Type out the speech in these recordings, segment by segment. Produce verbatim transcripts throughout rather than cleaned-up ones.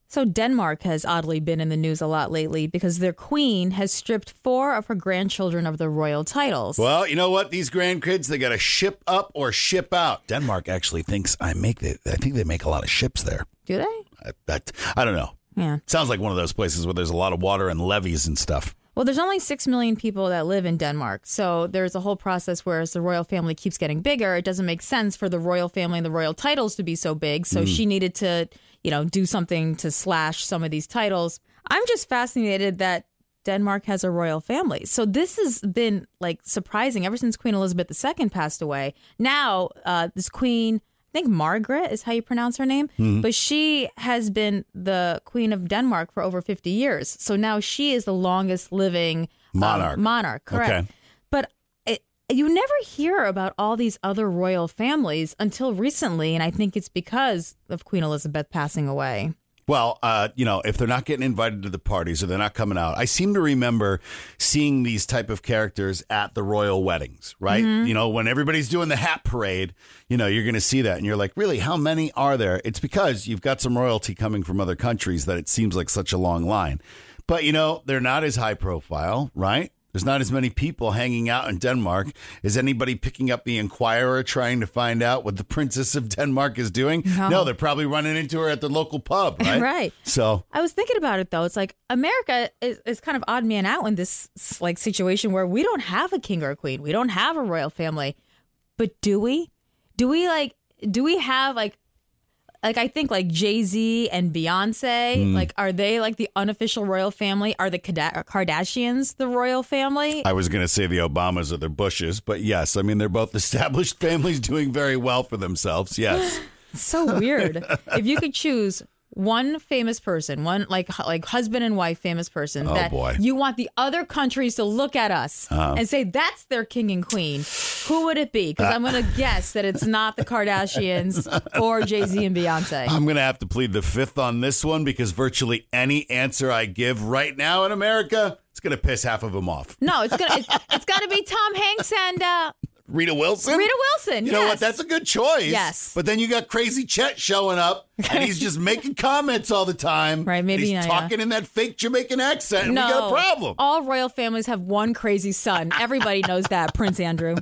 So Denmark has oddly been in the news a lot lately because their queen has stripped four of her grandchildren of their royal titles. Well, you know what? These grandkids, they got to ship up or ship out. Denmark actually thinks I make the, I think they make a lot of ships there. Do they? I, that, I don't know. Yeah. Sounds like one of those places where there's a lot of water and levees and stuff. Well, there's only six million people that live in Denmark. So there's a whole process where as the royal family keeps getting bigger, it doesn't make sense for the royal family and the royal titles to be so big. So mm. she needed to, you know, do something to slash some of these titles. I'm just fascinated that Denmark has a royal family. So this has been like surprising ever since Queen Elizabeth the Second passed away. Now, uh, this queen, I think Margaret is how you pronounce her name, mm-hmm. but she has been the Queen of Denmark for over fifty years. So now she is the longest living monarch. Um, monarch, correct. Okay. But it, you never hear about all these other royal families until recently, and I think it's because of Queen Elizabeth passing away. Well, uh, you know, if they're not getting invited to the parties or they're not coming out, I seem to remember seeing these type of characters at the royal weddings, right? Mm-hmm. You know, when everybody's doing the hat parade, you know, you're going to see that. And you're like, really, how many are there? It's because you've got some royalty coming from other countries that it seems like such a long line. But, you know, they're not as high profile, right? There's not as many people hanging out in Denmark. Is anybody picking up the Inquirer trying to find out what the Princess of Denmark is doing? No, no they're probably running into her at the local pub, right? Right. So I was thinking about it, though. It's like America is, is kind of odd man out in this like situation where we don't have a king or a queen. We don't have a royal family. But do we? Do we like, do we have like, Like, I think, like, Jay-Z and Beyonce, mm. like, are they, like, the unofficial royal family? Are the Kardashians the royal family? I was going to say the Obamas or the Bushes, but yes. I mean, they're both established families doing very well for themselves, yes. So weird. If you could choose one famous person, one, like, like husband and wife famous person, oh, that boy. you want the other countries to look at us uh-huh. and say, that's their king and queen, who would it be? Because uh, I'm going to guess that it's not the Kardashians or Jay-Z and Beyonce. I'm going to have to plead the fifth on this one because virtually any answer I give right now in America, it's going to piss half of them off. No, it's going to, it's, it's got to be Tom Hanks and, uh, Rita Wilson? Rita Wilson, You yes. know what? That's a good choice. Yes. But then you got Crazy Chet showing up, and he's just making comments all the time. Right, maybe he's not, talking yeah. in that fake Jamaican accent, and no, we got a problem. All royal families have one crazy son. Everybody knows that, Prince Andrew.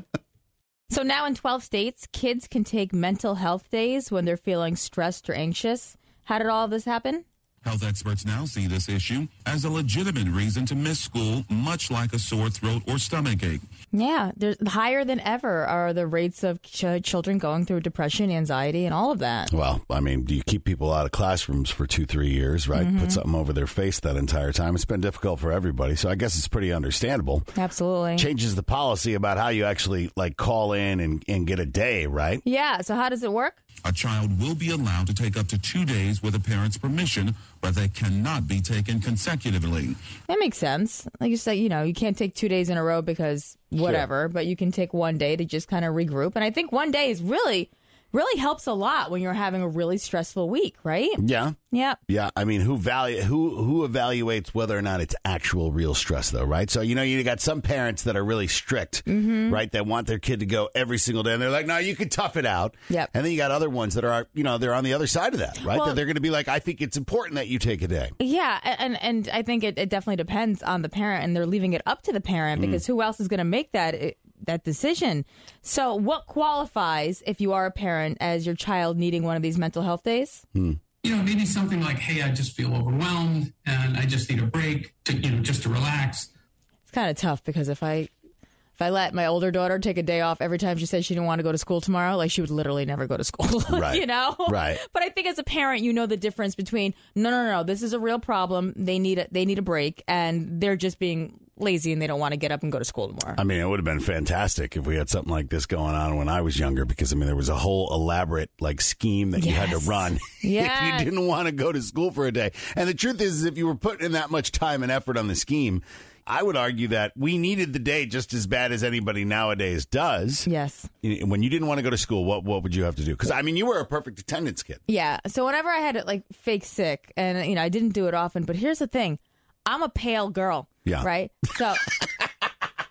So now in twelve states, kids can take mental health days when they're feeling stressed or anxious. How did all of this happen? Health experts now see this issue as a legitimate reason to miss school, much like a sore throat or stomach ache. Yeah, there's higher than ever are the rates of ch- children going through depression, anxiety, and all of that. Well, I mean, do you keep people out of classrooms for two, three years, right? Mm-hmm. Put something over their face that entire time. It's been difficult for everybody, so I guess it's pretty understandable. Absolutely. Changes the policy about how you actually, like, call in and, and get a day, right? Yeah, so how does it work? A child will be allowed to take up to two days with a parent's permission, but they cannot be taken consecutively. That makes sense. Like you said, you know, you can't take two days in a row because whatever, sure. but you can take one day to just kind of regroup. And I think one day is really, really helps a lot when you're having a really stressful week, right? Yeah. Yeah. Yeah. I mean, who value who who evaluates whether or not it's actual real stress, though, right? So, you know, you got some parents that are really strict, mm-hmm. right? That want their kid to go every single day. And they're like, no, you can tough it out. Yep. And then you got other ones that are, you know, they're on the other side of that, right? Well, that they're going to be like, I think it's important that you take a day. Yeah. And and I think it, it definitely depends on the parent, and they're leaving it up to the parent because mm. who else is going to make that it, that decision? So what qualifies if you are a parent as your child needing one of these mental health days? Hmm. You know, maybe something like, hey, I just feel overwhelmed and I just need a break to, you know, just to relax. It's kind of tough because if I if I let my older daughter take a day off every time she said she didn't want to go to school tomorrow, like she would literally never go to school, right. you know? Right. But I think as a parent, you know the difference between, no, no, no, no, this is a real problem. They need a, they need a break, and they're just being lazy and they don't want to get up and go to school tomorrow. I mean, it would have been fantastic if we had something like this going on when I was younger, because, I mean, there was a whole elaborate, like, scheme that yes. you had to run yes. if you didn't want to go to school for a day. And the truth is, if you were putting in that much time and effort on the scheme, I would argue that we needed the day just as bad as anybody nowadays does. Yes. When you didn't want to go to school, what what would you have to do? Because, I mean, you were a perfect attendance kid. Yeah. So whenever I had it, like, fake sick, and, you know, I didn't do it often, but here's the thing. I'm a pale girl. Yeah. Right? So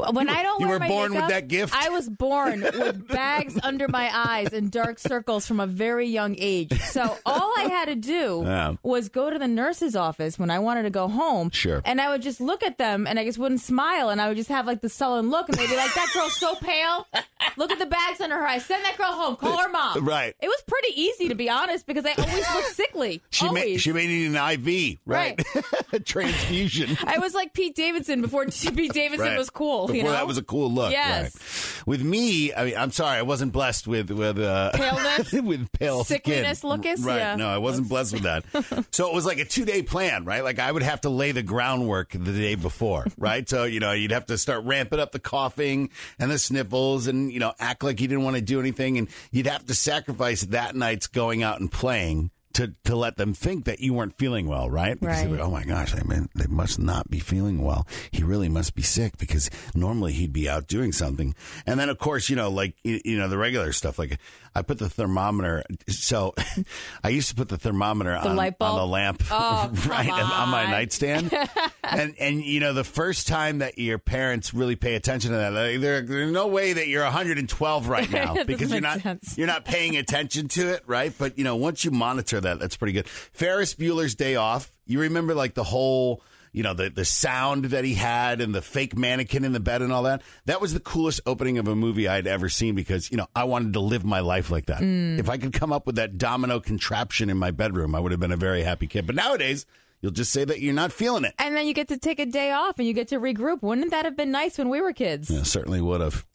When I don't You wear were my born with makeup, that gift? I was born with bags under my eyes and dark circles from a very young age. So all I had to do Yeah. was go to the nurse's office when I wanted to go home. Sure. And I would just look at them and I just wouldn't smile and I would just have like the sullen look and they'd be like, that girl's so pale. Look at the bags under her eyes. Send that girl home. Call her mom. Right. It was pretty easy, to be honest, because I always looked sickly. She always. may, she may need an I V, right? Transfusion. I was like Pete Davidson before Pete Davidson Right. was cool. Before you know? that was a cool look. Yes. Right. With me, I mean, I'm sorry, I wasn't blessed with with uh, Paleness? with pale Sickliness, skin. lookus? Right. Yeah. No, I wasn't blessed with that. So it was like a two day plan, right? Like I would have to lay the groundwork the day before, right? So you know, you'd have to start ramping up the coughing and the sniffles, and you know, act like you didn't want to do anything, and you'd have to sacrifice that night's going out and playing to to let them think that you weren't feeling well, right? Because Right. they would, oh my gosh, I mean, they must not be feeling well. He really must be sick because normally he'd be out doing something. And then, of course, you know, like, you, you know, the regular stuff, like I put the thermometer. So I used to put the thermometer The on, light bulb? on the lamp, Oh, come right, on my on. nightstand. and, and, you know, the first time that your parents really pay attention to that, like, there, there's no way that you're one hundred twelve right now That because you're doesn't not, make sense. you're not paying attention to it, right? But, you know, once you monitor that, that's pretty good. Ferris Bueller's Day Off. You remember like the whole, you know, the, the sound that he had and the fake mannequin in the bed and all that? That was the coolest opening of a movie I'd ever seen because, you know, I wanted to live my life like that. Mm. If I could come up with that domino contraption in my bedroom, I would have been a very happy kid. But nowadays, you'll just say that you're not feeling it. And then you get to take a day off and you get to regroup. Wouldn't that have been nice when we were kids? Yeah, certainly would have.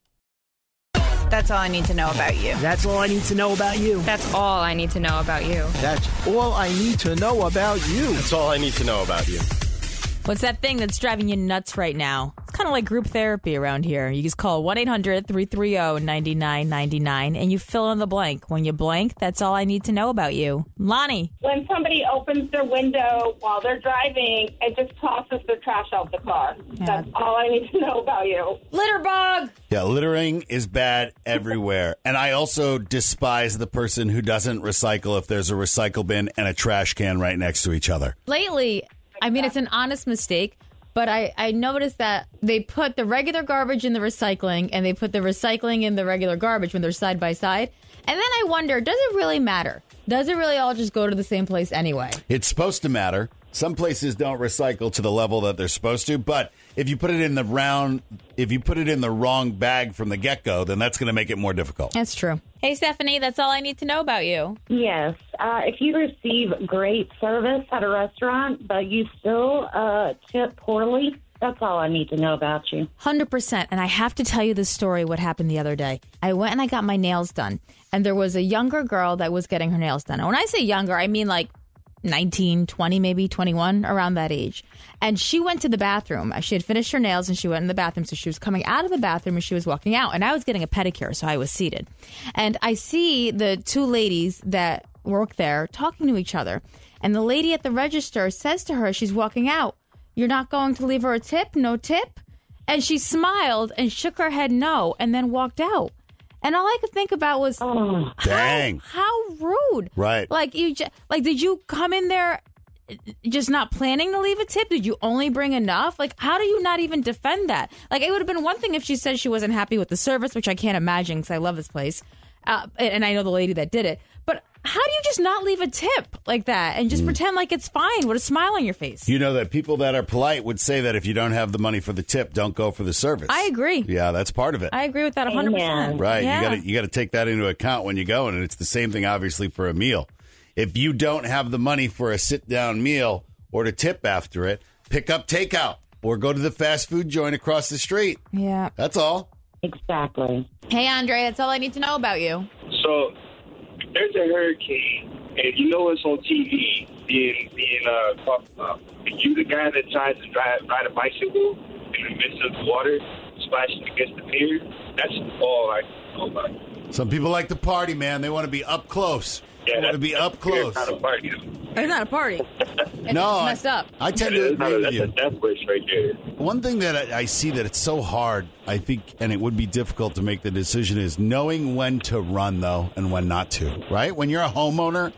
That's all I need to know about you. That's all I need to know about you. That's all I need to know about you. That's all I need to know about you. That's all I need to know about you. What's that thing that's driving you nuts right now? It's kind of like group therapy around here. You just call one eight hundred three three zero nine nine nine nine and you fill in the blank. When you blank, that's all I need to know about you. Lonnie. When somebody opens their window while they're driving and just tosses their trash out the car. Yeah. That's all I need to know about you. Litter bug. Yeah, littering is bad everywhere. And I also despise the person who doesn't recycle if there's a recycle bin and a trash can right next to each other. Lately, I mean, it's an honest mistake, but I, I noticed that they put the regular garbage in the recycling and they put the recycling in the regular garbage when they're side by side. And then I wonder, does it really matter? Does it really all just go to the same place anyway? It's supposed to matter. Some places don't recycle to the level that they're supposed to, but if you put it in the round, if you put it in the wrong bag from the get-go, then that's going to make it more difficult. That's true. Hey, Stephanie, that's all I need to know about you. Yes. Uh, if you receive great service at a restaurant, but you still uh, tip poorly, that's all I need to know about you. one hundred percent. And I have to tell you this story, what happened the other day. I went and I got my nails done, and there was a younger girl that was getting her nails done. And when I say younger, I mean like nineteen, twenty, maybe twenty-one, around that age. And she went to the bathroom. She had finished her nails and she went in the bathroom. So she was coming out of the bathroom and she was walking out. And I was getting a pedicure, so I was seated. And I see the two ladies that work there talking to each other. And the lady at the register says to her as she's walking out, "You're not going to leave her a tip? No tip?" And she smiled and shook her head no and then walked out. And all I could think about was, Oh, dang. How, how rude. Right. Like, you, ju- like, did you come in there just not planning to leave a tip? Did you only bring enough? Like, how do you not even defend that? Like, it would have been one thing if she said she wasn't happy with the service, which I can't imagine because I love this place. Uh, and I know the lady that did it. But how do you just not leave a tip like that and just mm. pretend like it's fine with a smile on your face? You know that people that are polite would say that if you don't have the money for the tip, don't go for the service. I agree. Yeah, that's part of it. I agree with that one hundred percent. Right. Yeah. You got to you got to take that into account when you go, and it's the same thing, obviously, for a meal. If you don't have the money for a sit-down meal or to tip after it, pick up takeout or go to the fast food joint across the street. Yeah. That's all. Exactly. Hey, Andre, that's all I need to know about you. So there's a hurricane, and you know it's on T V. Being being uh, talked about. Are you the guy that tries to drive, ride a bicycle in the midst of the water, splashing against the pier? That's all I know about you. Some people like to party, man. They want to be up close. Yeah, they want to be up close. Not a party. It's not a party. It's no, messed up. I, I tend Yeah, to that's not agree a, with that's you. a death wish right there. One thing that I, I see that it's so hard, I think, and it would be difficult to make the decision is knowing when to run, though, and when not to, right? When you're a homeowner,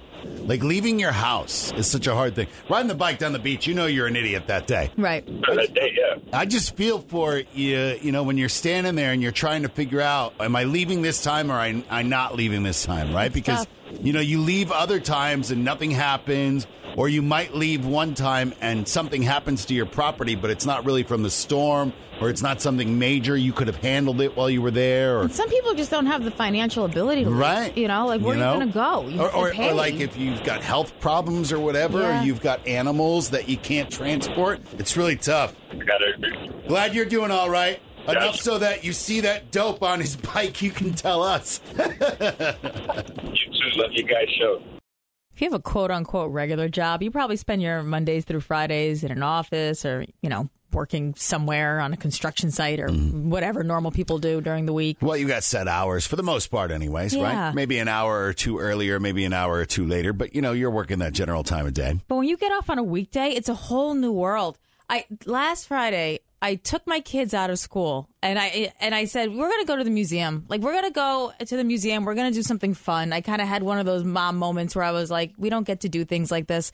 Like leaving your house is such a hard thing. Riding the bike down the beach, you know you're an idiot that day. Right. That day, yeah. I just feel for you, you know, when you're standing there and you're trying to figure out, am I leaving this time or am I not leaving this time, right? Because, you know, you leave other times and nothing happens, or you might leave one time and something happens to your property, but it's not really from the storm, or it's not something major. You could have handled it while you were there. Or, And some people just don't have the financial ability to leave, right. You know, like where You are know? you going to go? You or, have to or, pay. or like if you've got health problems or whatever, Yeah. or you've got animals that you can't transport, it's really tough. Gotta agree. Glad you're doing all right. Yeah. Enough so that you see that dope on his bike, you can tell us. You too. Love you guys' show. If you have a quote-unquote regular job, you probably spend your Mondays through Fridays in an office or, you know, working somewhere on a construction site or Mm-hmm. whatever normal people do during the week. Well, you got set hours for the most part anyways, Yeah. right? Maybe an hour or two earlier, maybe an hour or two later, but, you know, you're working that general time of day. But when you get off on a weekday, it's a whole new world. I last Friday, I took my kids out of school and I and I said, we're going to go to the museum. Like, we're going to go to the museum. We're going to do something fun. I kind of had one of those mom moments where I was like, we don't get to do things like this.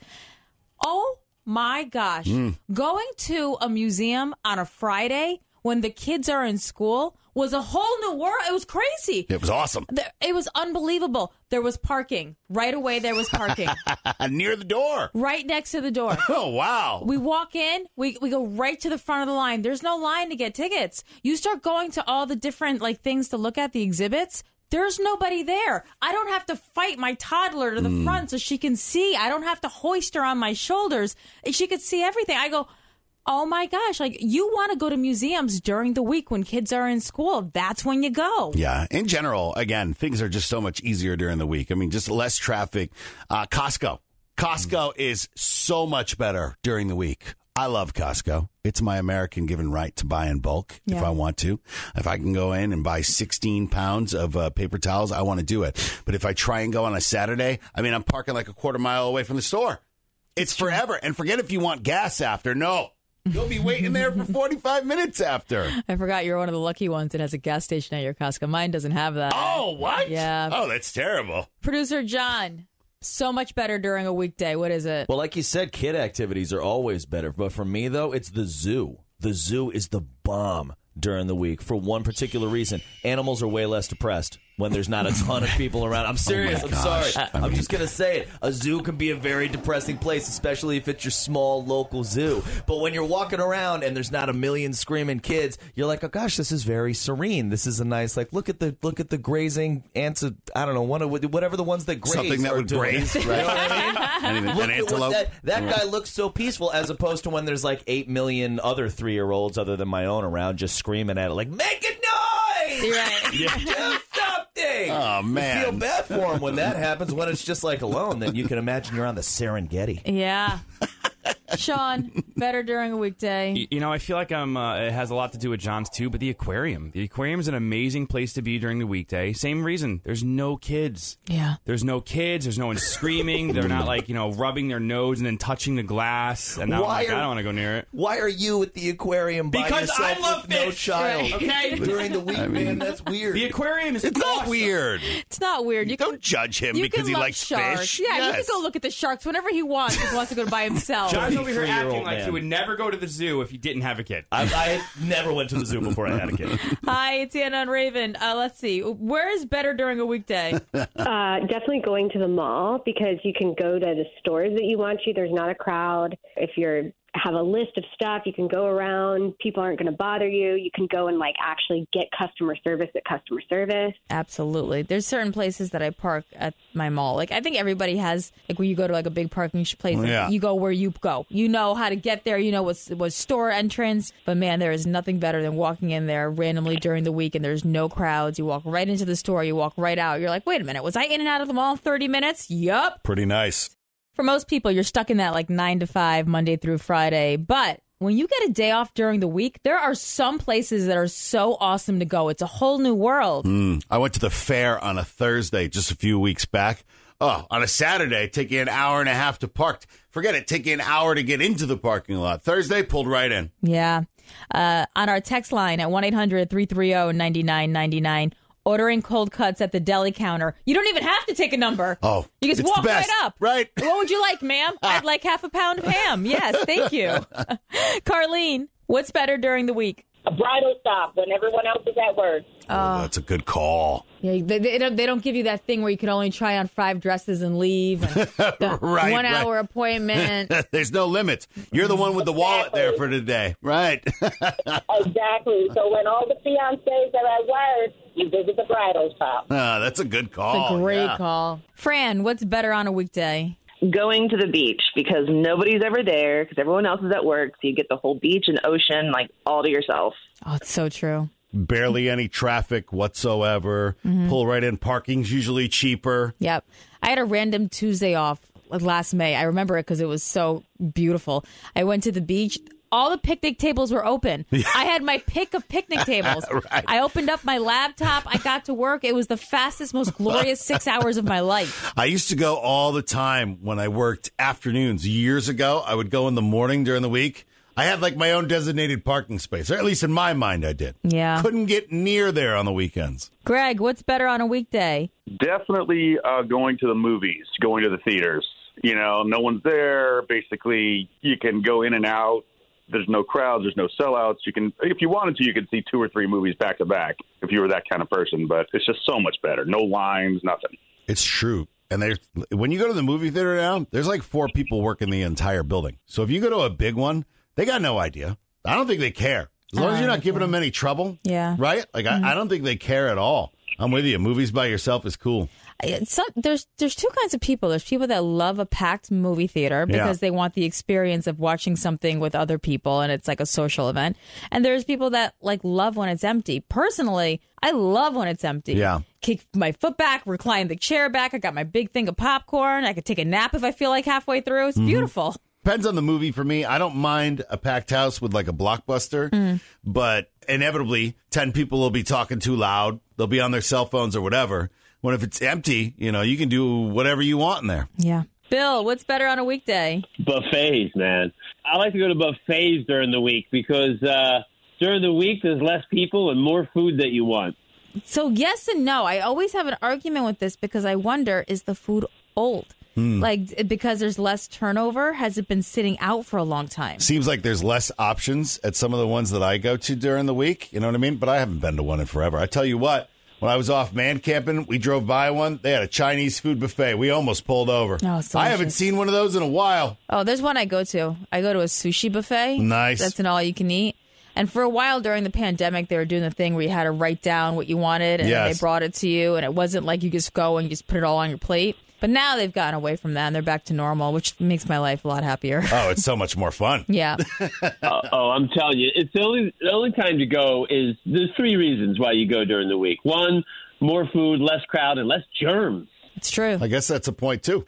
Oh, my gosh. Going to a museum on a Friday when the kids are in school was a whole new world. It was crazy. It was awesome. There- It was unbelievable. There was parking. Right away, there was parking. Near the door. Right next to the door. Oh, wow. We walk in, we, we go right to the front of the line. There's no line to get tickets. You start going to all the different like things to look at, the exhibits. There's nobody there. I don't have to fight my toddler to the Mm. front so she can see. I don't have to hoist her on my shoulders. She could see everything. I go, oh my gosh, like you want to go to museums during the week when kids are in school. That's when you go. Yeah. In general, again, things are just so much easier during the week. I mean, just less traffic. Uh, Costco. Costco is so much better during the week. I love Costco. It's my American given right to buy in bulk if Yeah. I want to. If I can go in and buy sixteen pounds of uh, paper towels, I want to do it. But if I try and go on a Saturday, I mean, I'm parking like a quarter mile away from the store. It's forever. And forget if you want gas after. No. You'll be waiting there for forty-five minutes after. I forgot you're one of the lucky ones that has a gas station at your Costco. Mine doesn't have that. Oh, what? Yeah. Oh, that's terrible. Producer John, so much better during a weekday. What is it? Well, like you said, kid activities are always better. But for me, though, it's the zoo. The zoo is the bomb during the week for one particular reason. Animals are way less depressed when there's not a ton of people around. I'm serious. Oh I'm my gosh. sorry. I I'm mean- just going to say it. A zoo can be a very depressing place, especially if it's your small local zoo. But when you're walking around and there's not a million screaming kids, you're like, oh gosh, this is very serene. This is a nice, like, look at the look at the grazing ants. Of, I don't know, one of, whatever the ones that graze Something that are would doing. graze, You know what I mean? Anything- Look an at what antelope. that, that guy looks so peaceful, as opposed to when there's like eight million other three-year-olds other than my own around just screaming at it like, make a noise! You're right. Do something! Oh, man. You feel bad for him when that happens. When it's just like alone, then you can imagine you're on the Serengeti. Yeah. Sean, better during a weekday. Y- You know, I feel like I'm. Uh, it has a lot to do with John's too, but the aquarium. The aquarium is an amazing place to be during the weekday. Same reason. There's no kids. Yeah. There's no kids. There's no one screaming. They're not like you know rubbing their nose and then touching the glass. And now I'm Why like, are- I don't want to go near it. Why are you at the aquarium by Because yourself I love with no fish, child? okay? During the week, I mean- man, that's weird. The aquarium is It's not awesome. weird. It's not weird. You Don't judge him you because can he love likes sharks. fish. Yeah, you Yes. can go look at the sharks whenever he wants. He wants to go by himself. John's over here twenty-three-year-old acting like man. he would never go to the zoo if he didn't have a kid. I, I never went to the zoo before I had a kid. Hi, it's Anna and Raven. Uh, let's see. Where is better during a weekday? Uh, definitely going to the mall because you can go to the stores that you want to. There's not a crowd. If you're have a list of stuff, you can go around. People aren't going to bother you. You can go and like actually get customer service at customer service. Absolutely. There's certain places that I park at my mall. Like I think everybody has like when you go to like a big parking sh- place, like, Yeah. you go where you go. You know how to get there. You know what's what's store entrance. But man, there is nothing better than walking in there randomly during the week and there's no crowds. You walk right into the store. You walk right out. You're like, wait a minute, was I in and out of the mall in thirty minutes? Yup. Pretty nice. For most people, you're stuck in that like nine to five, Monday through Friday. But when you get a day off during the week, there are some places that are so awesome to go. It's a whole new world. Mm. I went to the fair on a Thursday just a few weeks back. Oh, on a Saturday, take you an hour and a half to park. Forget it, take you an hour to get into the parking lot. Thursday, pulled right in. Yeah. Uh, on our text line at one eight hundred three three zero nine nine nine nine, ordering cold cuts at the deli counter. You don't even have to take a number. Oh, you just it's walk the best. right up. Right. What would you like, ma'am? I'd like half a pound of ham. Yes, thank you. Carlene, what's better during the week? A bridal stop when everyone else is at work. Oh, that's a good call. Yeah, they, they don't. They don't give you that thing where you can only try on five dresses and leave. And the Right, one right. hour appointment. There's no limits. You're the one with the wallet there for today. Right. Exactly. So when all the fiancés are at work, you visit the bridal shop. Ah, that's a good call. It's a great yeah. call. Fran, what's better on a weekday? Going to the beach because nobody's ever there because everyone else is at work. So you get the whole beach and ocean like all to yourself. Oh, it's so true. Barely any traffic whatsoever. Mhm. Pull right in. Parking's usually cheaper. Yep. I had a random Tuesday off like last May. I remember it because it was so beautiful. I went to the beach. All the picnic tables were open. I had my pick of picnic tables. Right. I opened up my laptop. I got to work. It was the fastest, most glorious six hours of my life. I used to go all the time when I worked afternoons. Years ago, I would go in the morning during the week. I had like my own designated parking space, or at least in my mind I did. Yeah. Couldn't get near there on the weekends. Greg, what's better on a weekday? Definitely uh, going to the movies, going to the theaters. You know, no one's there. Basically, you can go in and out. There's no crowds. There's no sellouts. You can, if you wanted to, you could see two or three movies back to back if you were that kind of person. But it's just so much better. No lines, nothing. It's true. And there's when you go to the movie theater now, there's like four people working the entire building. So if you go to a big one, they got no idea. I don't think they care. As long as you're not giving them any trouble. Yeah. Right? Like, Mhm. I, I don't think they care at all. I'm with you. Movies by yourself is cool. It's some, there's there's two kinds of people. There's people that love a packed movie theater because Yeah. they want the experience of watching something with other people and it's like a social event. And there's people that like love when it's empty. Personally, I love when it's empty. Yeah. Kick my foot back, recline the chair back. I got my big thing of popcorn. I could take a nap if I feel like halfway through. It's Mhm. beautiful. Depends on the movie for me. I don't mind a packed house with like a blockbuster, Mm. but inevitably ten people will be talking too loud. They'll be on their cell phones or whatever. When if it's empty, you know, you can do whatever you want in there. Yeah. Bill, what's better on a weekday? Buffets, man. I like to go to buffets during the week because uh, during the week there's less people and more food that you want. So yes and no. I always have an argument with this because I wonder, is the food old? Hmm. Like, because there's less turnover? Has it been sitting out for a long time? Seems like there's less options at some of the ones that I go to during the week. You know what I mean? But I haven't been to one in forever. I tell you what, when I was off man camping, we drove by one. They had a Chinese food buffet. We almost pulled over. Oh, it's I haven't delicious. seen one of those in a while. Oh, there's one I go to. I go to a sushi buffet. Nice. That's an all you can eat. And for a while during the pandemic, they were doing the thing where you had to write down what you wanted and Yes. they brought it to you. And it wasn't like you just go and you just put it all on your plate. But now they've gotten away from that and they're back to normal, which makes my life a lot happier. Oh, it's so much more fun. Yeah. uh, oh, I'm telling you, it's the only the only time to go is there's three reasons why you go during the week. One, more food, less crowd, and less germs. It's true. I guess that's a point too.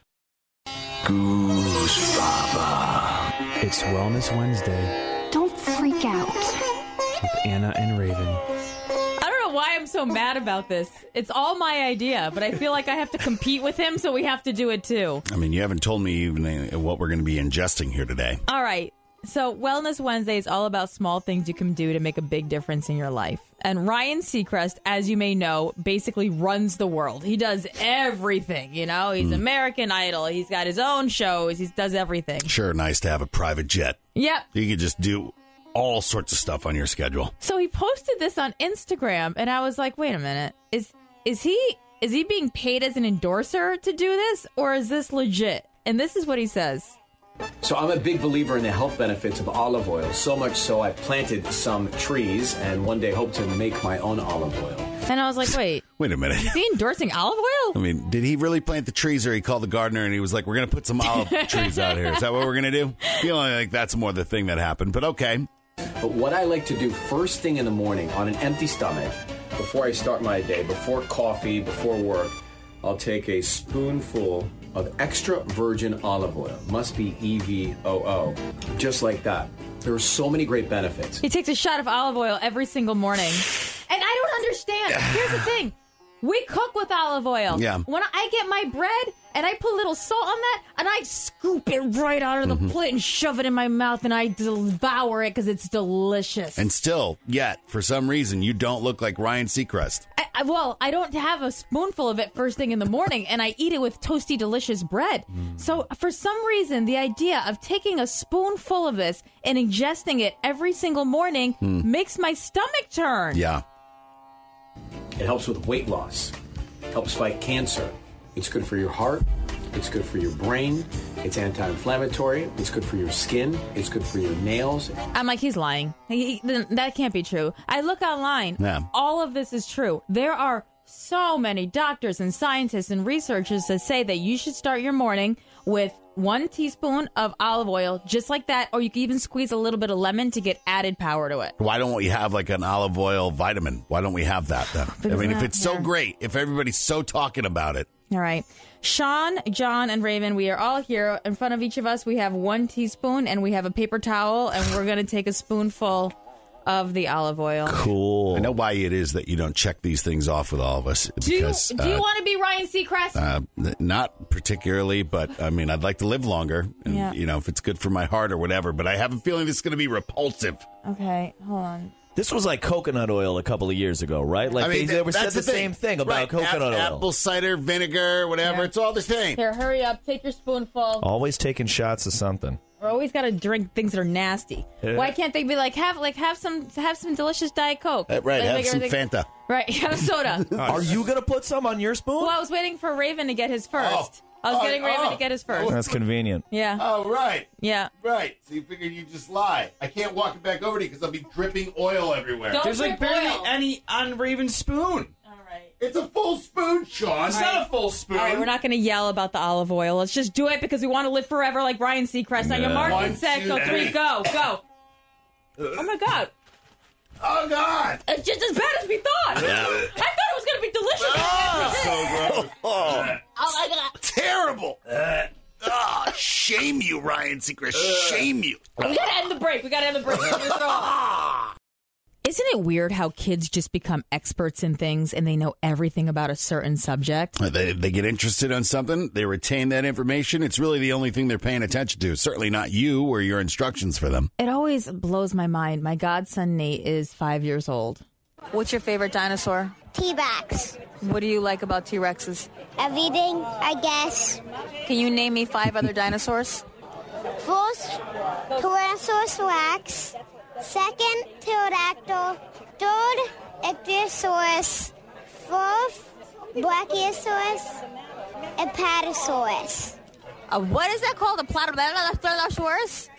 Goose Baba. It's Wellness Wednesday Don't freak out. with Anna and Raven. I don't know why I'm so mad about this. It's all my idea, but I feel like I have to compete with him, so we have to do it too. I mean, you haven't told me even uh, what we're going to be ingesting here today. All right. So Wellness Wednesday is all about small things you can do to make a big difference in your life. And Ryan Seacrest, as you may know, basically runs the world. He does everything, you know? He's American Idol. He's got his own shows. He does everything. Sure, nice to have a private jet. Yep. You could just do all sorts of stuff on your schedule. So he posted this on Instagram, and I was like, wait a minute. Is is he is he being paid as an endorser to do this, or is this legit? And this is what he says. So I'm a big believer in the health benefits of olive oil, so much so I planted some trees and one day hope to make my own olive oil. And I was like, wait. Wait a minute. Is he endorsing olive oil? I mean, did he really plant the trees, or he called the gardener and he was like, we're going to put some olive trees out here? Is that what we're going to do? Feeling like that's more the thing that happened, but okay. But what I like to do first thing in the morning on an empty stomach, before I start my day, before coffee, before work, I'll take a spoonful of extra virgin olive oil. Must be E V O O. Just like that. There are so many great benefits. He takes a shot of olive oil every single morning. And I don't understand. Here's the thing. We cook with olive oil. Yeah. When I get my bread and I put a little salt on that and I scoop it right out of the Mhm. plate and shove it in my mouth and I devour it because it's delicious. And still, yet, for some reason, you don't look like Ryan Seacrest. I, I, well, I don't have a spoonful of it first thing in the morning, and I eat it with toasty, delicious bread. Mm. So for some reason, the idea of taking a spoonful of this and ingesting it every single morning Mm. makes my stomach turn. Yeah. It helps with weight loss. It helps fight cancer. It's good for your heart. It's good for your brain. It's anti-inflammatory. It's good for your skin. It's good for your nails. I'm like, he's lying. He, he- that can't be true. I look online. Yeah. All of this is true. There are so many doctors and scientists and researchers that say that you should start your morning with one teaspoon of olive oil, just like that, or you can even squeeze a little bit of lemon to get added power to it. Why don't we have like an olive oil vitamin? Why don't we have that then? I mean, if it's so Yeah. great, if everybody's so talking about it. All right. Sean, John, and Raven, we are all here. In front of each of us, we have one teaspoon, and we have a paper towel, and we're going to take a spoonful of the olive oil. Cool. I know why it is that you don't check these things off with all of us. Do you, Because, do you uh, want to be Ryan Seacrest? Uh, not particularly, but I mean, I'd like to live longer. And, Yeah. you know, if it's good for my heart or whatever. But I have a feeling this is going to be repulsive. Okay, hold on. This was like coconut oil a couple of years ago, right? Like I mean, they, they were said that's the, the thing. same thing about Right. coconut Ap- oil. Apple cider vinegar, whatever. Yeah. It's all the same. Here, hurry up. Take your spoonful. Always taking shots of something. We're always got to drink things that are nasty. Yeah. Why can't they be like have like have some have some delicious Diet Coke? Uh, right. Like, Have make some everything- Fanta. Right. Have a soda. Are you gonna put some on your spoon? Well, I was waiting for Raven to get his first. Oh. I was Oh, getting Raven oh. to get his first. That's convenient. Yeah. Oh, right. Yeah. Right. So you figured you just lie. I can't walk it back over to you because I'll be dripping oil everywhere. Don't There's like drip barely oil. any on Raven's spoon. It's a full spoon, Sean. It's not a full spoon. All right, we're not going to yell about the olive oil. Let's just do it because we want to live forever like Ryan Seacrest. On your Yeah. mark One, and set, two, go three, three. go, go. Oh my God. Oh, God. It's just as bad as we thought. Yeah. I thought it was going to be delicious. Oh, so gross. Oh, Oh my God. terrible. Oh, shame you, Ryan Seacrest. Shame you. We got to end the break. We got to end the break. Isn't it weird how kids just become experts in things and they know everything about a certain subject? They, they get interested on something, they retain that information. It's really the only thing they're paying attention to. Certainly not you or your instructions for them. It always blows my mind. My godson Nate is five years old. What's your favorite dinosaur? T-Rex. What do you like about T-Rexes? Everything, I guess. Can you name me five other dinosaurs? First, Tyrannosaurus Rex. Second, Pterodactyl. Third, Ichthyosaurus. Fourth, Brachiosaurus. Apatosaurus. Uh, what is that called? A platypus?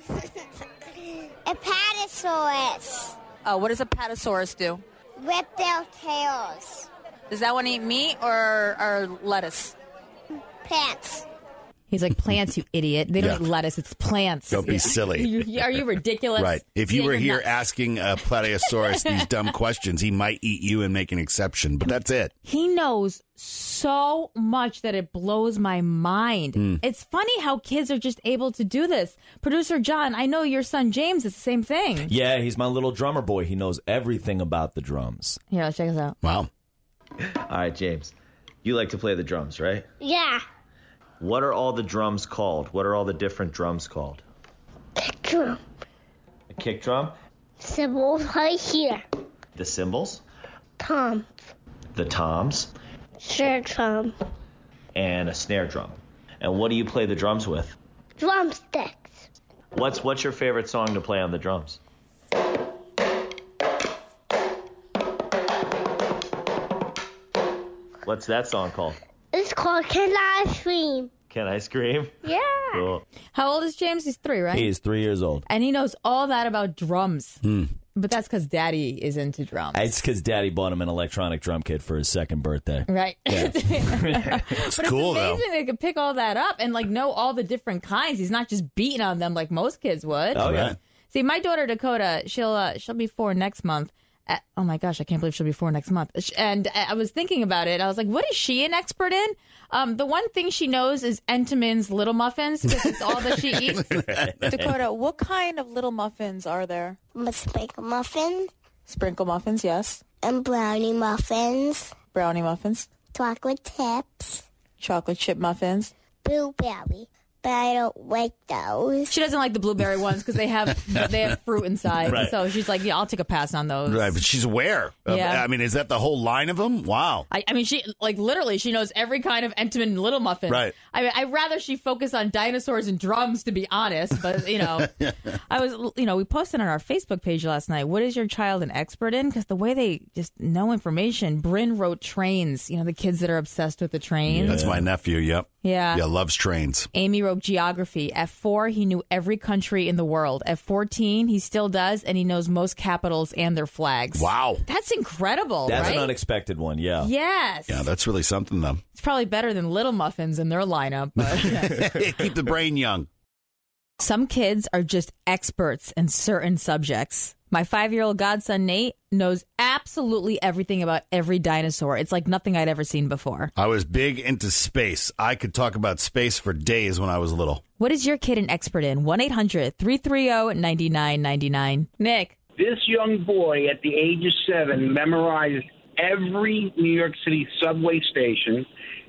Apatosaurus. Oh, what does a patasaurus do? Rip their tails. Does that one eat meat or, or lettuce? Plants. He's like, plants, you idiot. They don't Yeah. eat lettuce. It's plants. Don't be silly. You- are you ridiculous? Right. If Yeah, you were you're here nuts. asking a Plateosaurus these dumb questions, he might eat you and make an exception. But that's it. He knows so much that it blows my mind. Mm. It's funny how kids are just able to do this. Producer John, I know your son James is the same thing. Yeah, he's my little drummer boy. He knows everything about the drums. Here, let's check this out. Wow. All right, James. You like to play the drums, right? Yeah. What are all the drums called? What are all the different drums called? Kick drum. A kick drum, Symbols right here. the cymbals, Tom. the toms, Snare drum. and a snare drum. And what do you play the drums with? Drumsticks. What's what's your favorite song to play on the drums? What's that song called? It's called Can I Scream? Can I Scream? Yeah. Cool. How old is James? He's three, right? He is three years old. And he knows all that about drums. Hmm. But that's because Daddy is into drums. It's because Daddy bought him an electronic drum kit for his second birthday. Right. Yeah. It's But cool, it's though. amazing they could pick all that up and like know all the different kinds. He's not just beating on them like most kids would. Oh, yeah. See, my daughter Dakota, she'll uh, she'll be four next month. Uh, oh my gosh, I can't believe she'll be four next month. Sh- And I was thinking about it. I was like, what is she an expert in? Um, the one thing she knows is Entenmann's Little Muffins because it's all that she eats. Dakota, what kind of little muffins are there? Sprinkle muffins. Sprinkle muffins, yes. And brownie muffins. Brownie muffins. Chocolate tips. Chocolate chip muffins. Blueberry. but I don't like those. She doesn't like the blueberry ones because they have they have fruit inside. Right. So she's like, yeah, I'll take a pass on those. Right, but she's aware. Of, Yeah. I mean, is that the whole line of them? Wow. I, I mean, she like literally she knows every kind of Entenmann Little Muffin. Right. I mean, I'd rather she focus on dinosaurs and drums, to be honest. But you know, I was you know we posted on our Facebook page last night. What is your child an expert in? Because the way they just know information. Bryn wrote trains. You know, the kids that are obsessed with the trains. That's my nephew. Yep. Yeah. Yeah, loves trains. Amy wrote geography. At four, he knew every country in the world. At fourteen, he still does, and he knows most capitals and their flags. Wow. That's incredible, That's right? an unexpected one, yeah. Yes. Yeah, that's really something, though. It's probably better than Little Muffins in their lineup. But Keep the brain young. some kids are just experts in certain subjects. My five-year-old godson, Nate, knows absolutely everything about every dinosaur. It's like nothing I'd ever seen before. I was big into space. I could talk about space for days when I was little. What is your kid an expert in? one eight hundred three three zero nine nine nine nine. Nick. This young boy at the age of seven memorized every New York City subway station,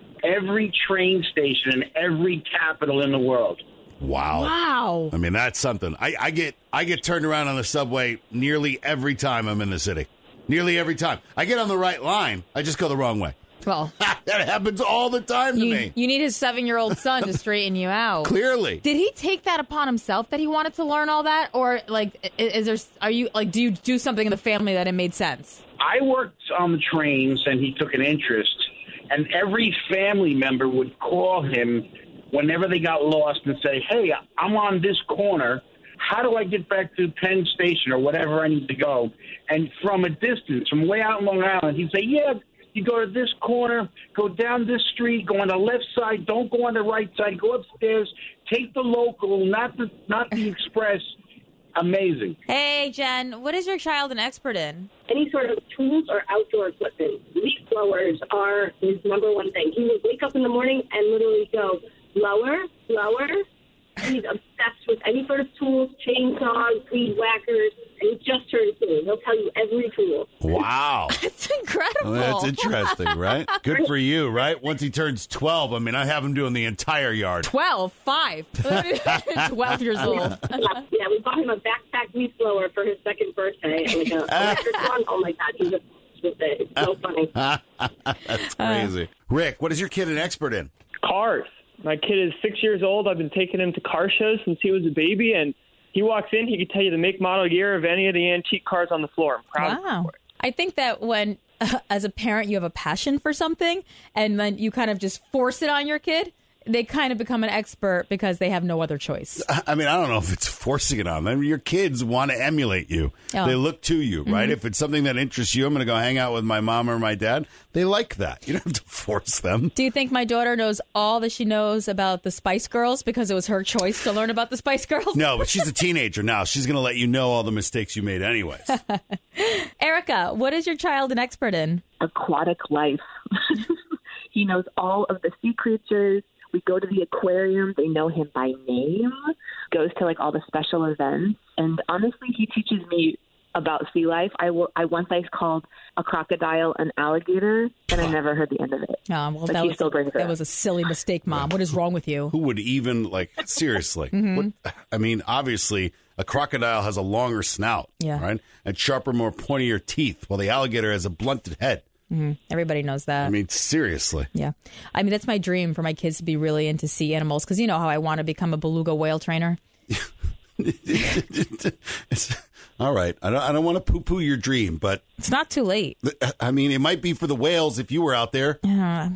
every train station, and every capital in the world. Wow. Wow. I mean, that's something. I, I get I get turned around on the subway nearly every time I'm in the city. Nearly every time. I get on the right line. I just go the wrong way. Well, that happens all the time to you, me. You need his seven-year-old son to straighten you out. Clearly. Did he take that upon himself that he wanted to learn all that, or like, is there? Are you like? Do you do something in the family that it made sense? I worked on the trains, and he took an interest, and every family member would call him whenever they got lost and say, hey, I'm on this corner. How do I get back to Penn Station or whatever I need to go? And from a distance, from way out in Long Island, he'd say, yeah, you go to this corner, go down this street, go on the left side, don't go on the right side, go upstairs, take the local, not the, not the express. Amazing. Hey, Jen, what is your child an expert in? Any sort of tools or outdoor equipment. Leaf blowers are his number one thing. He would wake up in the morning and literally go, blower, blower. He's obsessed with any sort of tools, chainsaws, weed whackers, and he just turned two. He'll tell you every tool. Wow. That's incredible. Well, that's interesting, right? Good for you, right? Once he turns twelve, I mean, I have him doing the entire yard. twelve, five, twelve years old. Yeah, yeah, we bought him a backpack leaf blower for his second birthday. And like a electric one. Oh, my God, he's obsessed with it. It's so funny. That's crazy. Rick, what is your kid an expert in? Cars. My kid is six years old. I've been taking him to car shows since he was a baby, and he walks in, he can tell you the make, model, year of any of the antique cars on the floor. I'm proud of him Wow. for it. I think that when, uh, as a parent, you have a passion for something, and then you kind of just force it on your kid, they kind of become an expert because they have no other choice. I mean, I don't know if it's forcing it on them. Your kids want to emulate you. Oh. They look to you, right? Mhm. If it's something that interests you, I'm going to go hang out with my mom or my dad. They like that. You don't have to force them. Do you think my daughter knows all that she knows about the Spice Girls because it was her choice to learn about the Spice Girls? No, but she's a teenager now. She's going to let you know all the mistakes you made anyways. Erica, what is your child an expert in? Aquatic life. He knows all of the sea creatures. We go to the aquarium. They know him by name. Goes to like all the special events. And honestly, he teaches me about sea life. I, w- I once I called a crocodile an alligator, and I never heard the end of it. Oh, well, But that he was, still brings it that up. was a silly mistake, Mom. What is wrong with you? Who would even, like, seriously? Mhm. What, I mean, obviously, a crocodile has a longer snout, Yeah. right? And sharper, more pointier teeth, while the alligator has a blunted head. Mhm. Everybody knows that. I mean, seriously. Yeah. I mean, that's my dream for my kids to be really into sea animals because you know how I want to become a beluga whale trainer. It's, all right. I don't, I don't want to poo-poo your dream, but... It's not too late. I mean, it might be for the whales if you were out there. Yeah.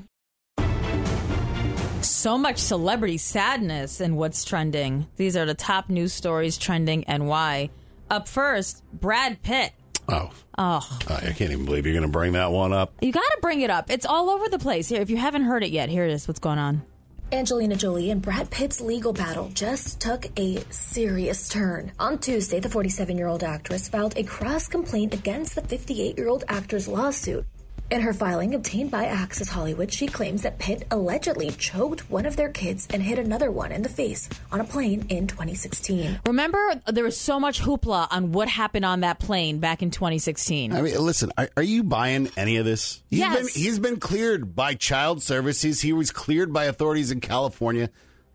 So much celebrity sadness in what's trending. These are the top news stories trending and why. Up first, Brad Pitt. Oh. Oh. I can't even believe you're going to bring that one up. You got to bring it up. It's all over the place. Here, if you haven't heard it yet, here it is. What's going on? Angelina Jolie and Brad Pitt's legal battle just took a serious turn. On Tuesday, the forty-seven-year-old actress filed a cross-complaint against the fifty-eight-year-old actor's lawsuit. In her filing obtained by Access Hollywood, she claims that Pitt allegedly choked one of their kids and hit another one in the face on a plane in twenty sixteen. Remember, there was so much hoopla on what happened on that plane back in twenty sixteen. I mean, listen, are, are you buying any of this? He's Yes. Been, he's been cleared by child services. He was cleared by authorities in California.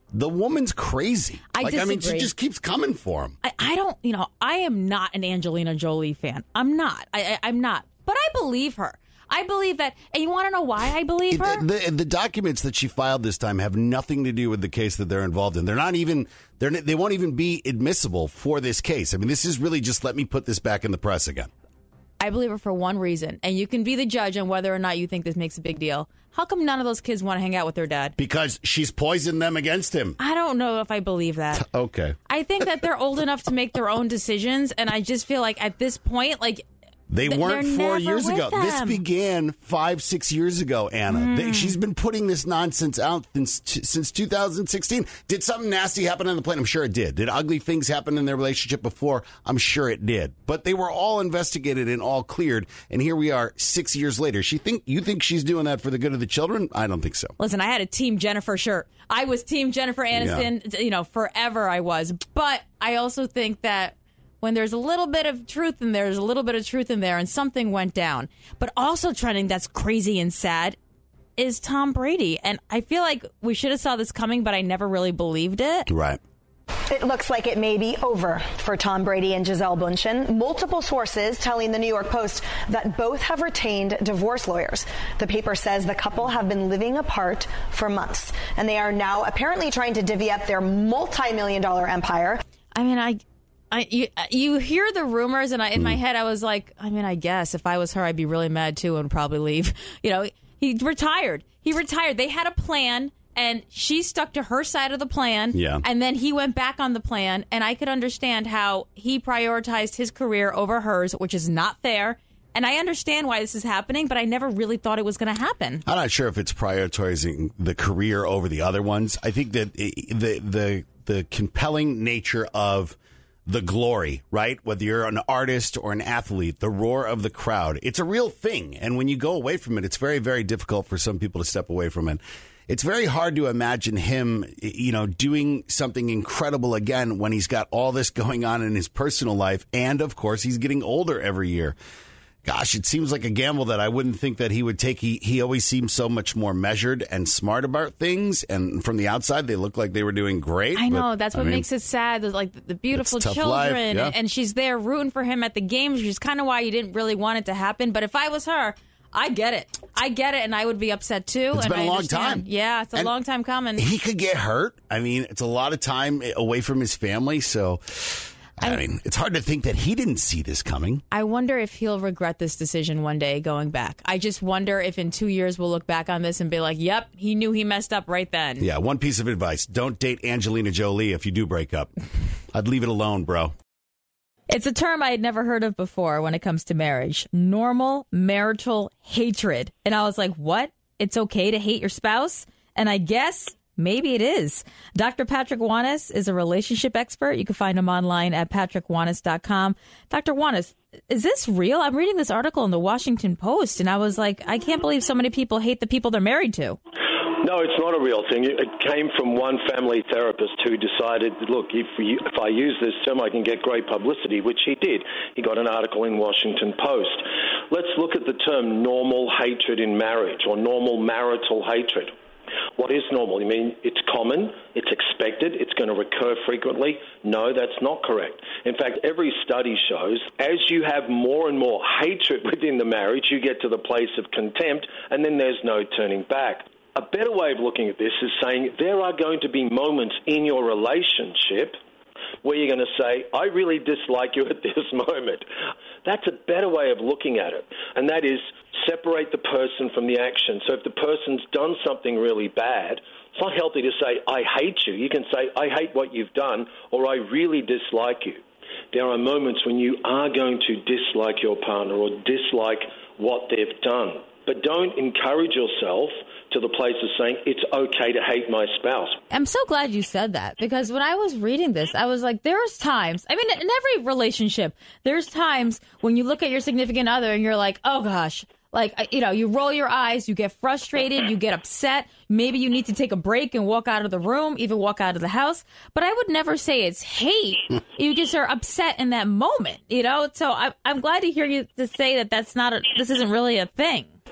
The woman's crazy. I like, I mean, she disagree. just keeps coming for him. I, I don't, you know, I am not an Angelina Jolie fan. I'm not. I, I, I'm not. But I believe her. I believe that. And you want to know why I believe her? The, the, the documents that she filed this time have nothing to do with the case that they're involved in. They're not even, they're, they won't even be admissible for this case. I mean, this is really just let me put this back in the press again. I believe her for one reason. And you can be the judge on whether or not you think this makes a big deal. How come none of those kids want to hang out with their dad? Because she's poisoned them against him. I don't know if I believe that. Okay. I think that they're old enough to make their own decisions. And I just feel like at this point, like, They Th- weren't they're four never years with ago. This them. began five, six years ago, Anna. Mm. They, she's been putting this nonsense out since, since two thousand sixteen. Did something nasty happen on the plane? I'm sure it did. Did ugly things happen in their relationship before? I'm sure it did. But they were all investigated and all cleared. And here we are six years later. She think You think she's doing that for the good of the children? I don't think so. Listen, I had a Team Jennifer shirt. I was Team Jennifer Aniston, you know, forever I was. But I also think that when there's a little bit of truth in there, there's a little bit of truth in there, and something went down. But also trending that's crazy and sad is Tom Brady. And I feel like we should have saw this coming, but I never really believed it. Right. It looks like it may be over for Tom Brady and Gisele Bündchen. Multiple sources telling the New York Post that both have retained divorce lawyers. The paper says the couple have been living apart for months, and they are now apparently trying to divvy up their multi-million dollar empire. I mean, I... I, you, you hear the rumors, and I, in my head, I was like, I mean, I guess if I was her, I'd be really mad, too, and probably leave. You know, he retired. He retired. They had a plan, and she stuck to her side of the plan. Yeah. And then he went back on the plan, and I could understand how he prioritized his career over hers, which is not fair. And I understand why this is happening, but I never really thought it was going to happen. I'm not sure if it's prioritizing the career over the other ones. I think that the the the compelling nature of the glory, right? Whether you're an artist or an athlete, the roar of the crowd, it's a real thing. And when you go away from it, it's very, very difficult for some people to step away from it. It's very hard to imagine him, you know, doing something incredible again when he's got all this going on in his personal life. And of course, he's getting older every year. Gosh, it seems like a gamble that I wouldn't think that he would take. He he always seems so much more measured and smart about things. And from the outside, they look like they were doing great. I know. but, That's I what mean, makes it sad. There's like the beautiful It's tough children, life, yeah. and she's there rooting for him at the games, which is kind of why you didn't really want it to happen. But if I was her, I get it. I get it, and I would be upset too. It's and been a I long understand. time. Yeah, it's a And long time coming. He could get hurt. I mean, it's a lot of time away from his family. So, I, I mean, it's hard to think that he didn't see this coming. I wonder if he'll regret this decision one day going back. I just wonder if in two years we'll look back on this and be like, yep, he knew he messed up right then. Yeah, one piece of advice. Don't date Angelina Jolie if you do break up. I'd leave it alone, bro. It's a term I had never heard of before when it comes to marriage. Normal marital hatred. And I was like, what? It's okay to hate your spouse? And I guess maybe it is. Doctor Patrick Wanis is a relationship expert. You can find him online at patrick wanis dot com. Doctor Wanis, is this real? I'm reading this article in the Washington Post, and I was like, I can't believe so many people hate the people they're married to. No, it's not a real thing. It came from one family therapist who decided, look, if, we, if I use this term, I can get great publicity, which he did. He got an article in Washington Post. Let's look at the term normal hatred in marriage or normal marital hatred. What is normal? You mean it's common, it's expected, it's going to recur frequently? No, that's not correct. In fact, every study shows as you have more and more hatred within the marriage, you get to the place of contempt, and then there's no turning back. A better way of looking at this is saying there are going to be moments in your relationship where you're going to say, I really dislike you at this moment. That's a better way of looking at it, and that is separate the person from the action. So if the person's done something really bad, it's not healthy to say, I hate you. You can say, I hate what you've done, or I really dislike you. There are moments when you are going to dislike your partner or dislike what they've done. But don't encourage yourself to the place of saying it's okay to hate my spouse. I'm so glad you said that, because when I was reading this, I was like, there's times, I mean, in every relationship, there's times when you look at your significant other and you're like, oh gosh, like, you know, you roll your eyes, you get frustrated, you get upset. Maybe you need to take a break and walk out of the room, even walk out of the house. But I would never say it's hate. You just are upset in that moment, you know? So I, I'm glad to hear you to say that that's not a, this isn't really a thing.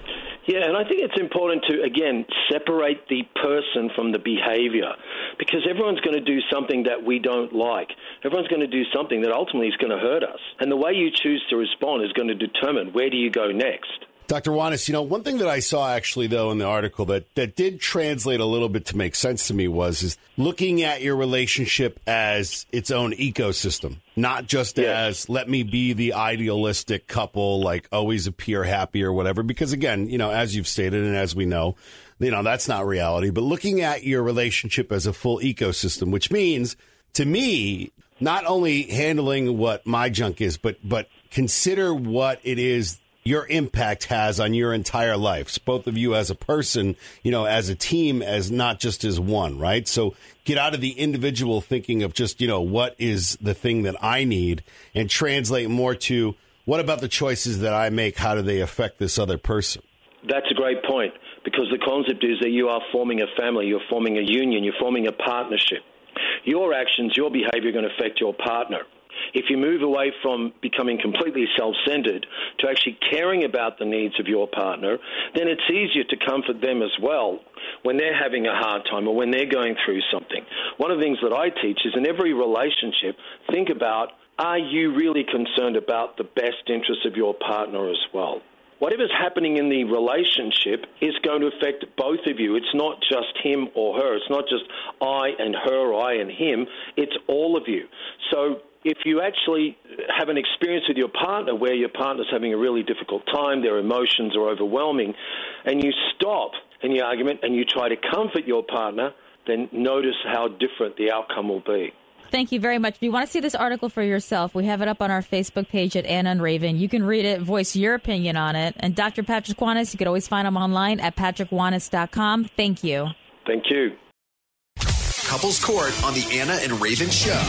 Yeah, and I think it's important to, again, separate the person from the behavior, because everyone's going to do something that we don't like. Everyone's going to do something that ultimately is going to hurt us. And the way you choose to respond is going to determine where do you go next. Doctor Wanis, you know, one thing that I saw actually, though, in the article that, that did translate a little bit to make sense to me was is looking at your relationship as its own ecosystem, not just yeah. as let me be the idealistic couple, like always appear happy or whatever. Because, again, you know, as you've stated and as we know, you know, that's not reality. But looking at your relationship as a full ecosystem, which means to me, not only handling what my junk is, but but consider what it is your impact has on your entire life, both of you as a person, you know, as a team, as not just as one, right? So get out of the individual thinking of just, you know, what is the thing that I need and translate more to what about the choices that I make? How do they affect this other person? That's a great point, because the concept is that you are forming a family, you're forming a union, you're forming a partnership. Your actions, your behavior are going to affect your partner. If you move away from becoming completely self-centered to actually caring about the needs of your partner, then it's easier to comfort them as well when they're having a hard time or when they're going through something. One of the things that I teach is in every relationship, think about, are you really concerned about the best interests of your partner as well? Whatever's happening in the relationship is going to affect both of you. It's not just him or her. It's not just I and her or I and him. It's all of you. So if you actually have an experience with your partner where your partner's having a really difficult time, their emotions are overwhelming, and you stop in the argument and you try to comfort your partner, then notice how different the outcome will be. Thank you very much. If you want to see this article for yourself, we have it up on our Facebook page at Anna and Raven. You can read it, voice your opinion on it. And Doctor Patrick Wanis, you can always find him online at patrick wanis dot com. Thank you. Thank you. Couples Court on the Anna and Raven Show.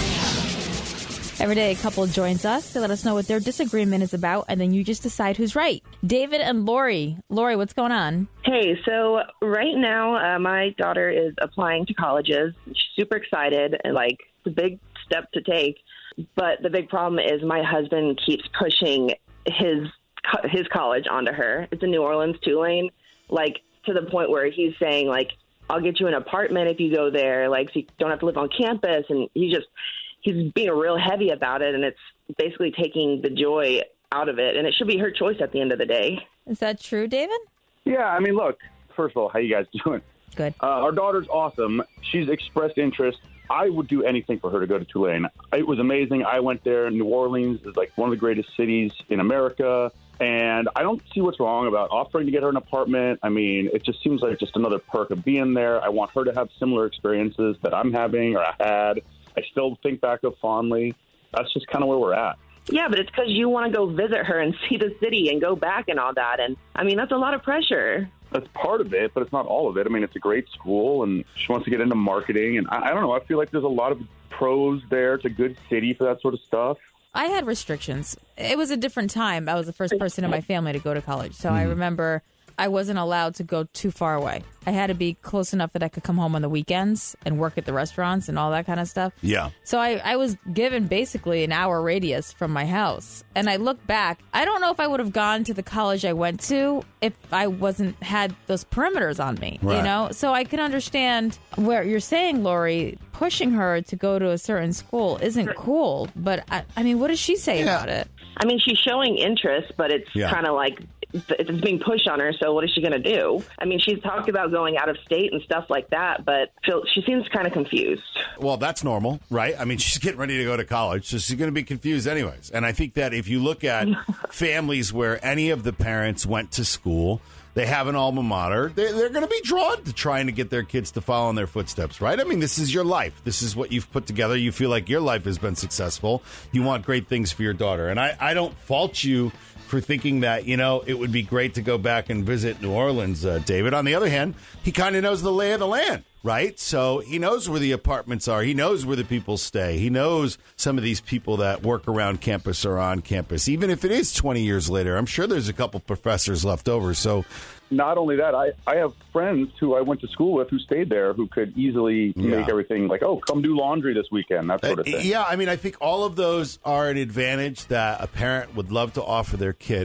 Every day, a couple joins us to let us know what their disagreement is about, and then you just decide who's right. David and Lori. Lori, what's going on? Hey, so right now, uh, my daughter is applying to colleges. She's super excited, and like, it's a big step to take. But the big problem is my husband keeps pushing his his college onto her. It's in New Orleans, Tulane, like to the point where he's saying, like, I'll get you an apartment if you go there, like, so you don't have to live on campus. And he just... he's being real heavy about it, and it's basically taking the joy out of it. And it should be her choice at the end of the day. Is that true, David? Yeah, I mean, look, first of all, how you guys doing? Good. Uh, our daughter's awesome. She's expressed interest. I would do anything for her to go to Tulane. It was amazing. I went there. New Orleans is like one of the greatest cities in America. And I don't see what's wrong about offering to get her an apartment. I mean, it just seems like just another perk of being there. I want her to have similar experiences that I'm having or I had. I still think back of fondly. That's just kind of where we're at. Yeah, but it's because you want to go visit her and see the city and go back and all that. And, I mean, that's a lot of pressure. That's part of it, but it's not all of it. I mean, it's a great school, and she wants to get into marketing. And I, I don't know. I feel like there's a lot of pros there. It's a good city for that sort of stuff. I had restrictions. It was a different time. I was the first person in my family to go to college. So mm. I remember I wasn't allowed to go too far away. I had to be close enough that I could come home on the weekends and work at the restaurants and all that kind of stuff. Yeah. So I, I was given basically an hour radius from my house. And I look back, I don't know if I would have gone to the college I went to if I wasn't had those perimeters on me, right. you know? So I can understand where you're saying, Lori, pushing her to go to a certain school isn't cool. But I, I mean, what does she say yeah. about it? I mean, she's showing interest, but it's yeah. kind of like it's being pushed on her. So what is she going to do? I mean, she's talked about going out of state and stuff like that, but she seems kind of confused. Well, that's normal, right? I mean, she's getting ready to go to college, so she's going to be confused anyways. And I think that if you look at families where any of the parents went to school, they have an alma mater, they're, they're going to be drawn to trying to get their kids to follow in their footsteps, right? I mean, this is your life. This is what you've put together. You feel like your life has been successful. You want great things for your daughter. And I, I don't fault you for thinking that, you know, it would be great to go back and visit New Orleans, uh, David. On the other hand, he kind of knows the lay of the land, right? So he knows where the apartments are. He knows where the people stay. He knows some of these people that work around campus or on campus. Even if it is twenty years later, I'm sure there's a couple professors left over. So not only that, I, I have friends who I went to school with who stayed there who could easily Yeah. make everything like, oh, come do laundry this weekend, that sort of thing. Yeah, I mean, I think all of those are an advantage that a parent would love to offer their kid.